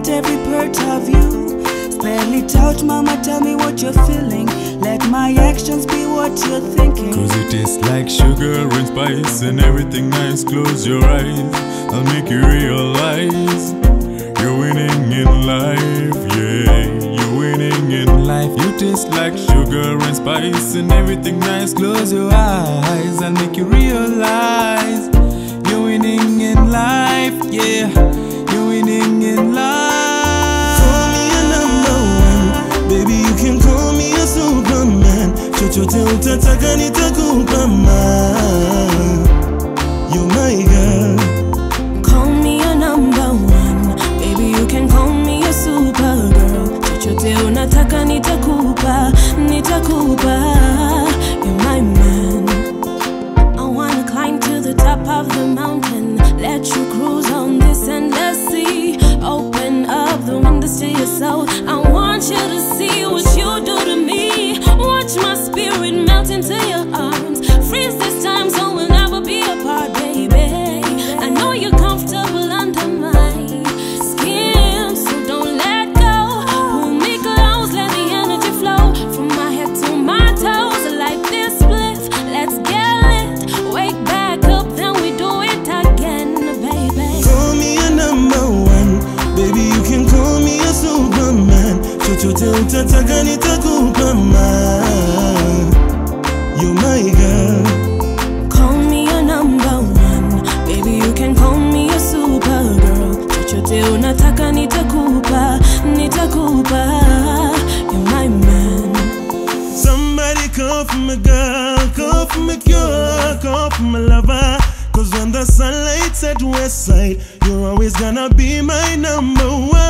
want every part of you. Spell it out, mama, tell me what you're feeling. Let my actions be what you're thinking. Cause it tastes like sugar and spice and everything nice. Close your eyes, I'll make you realize you're winning in life, yeah. You're winning in life. You taste like sugar and spice and everything nice. Close your eyes, I'll make you realize you're winning in life, yeah. You're winning in life. Call me a number one, baby, you can call me a Superman. Chochote utataka nitakupa ma. You're my girl. Call me a number one, baby, you can call me a supergirl. Chochote unataka nitakupa, nitakupa. You're my man. I wanna climb to the top of the mountain, let you cruise on this endless sea. Open up the windows to your soul. I want you to see what you do to me. Watch my spirit melt into your arms. Freeze this time so we'll never be apart, baby. I know you're comfortable under my skin, so don't let go. Pull me close, let the energy flow from my head to my toes. Like this spliff, let's get lit. Wake back up, then we do it again, baby. Call me a number one, baby, you can call me a Superman. Chochote utataka nitakupa ma. You're my girl. Call me a number one, baby, you can call me a supergirl. Chochote unataka nitakupa, nitakupa. You're my man. Somebody call for my girl, call for my cure, call for my lover. Cause when the sun lights at West Side, you're always gonna be my number one.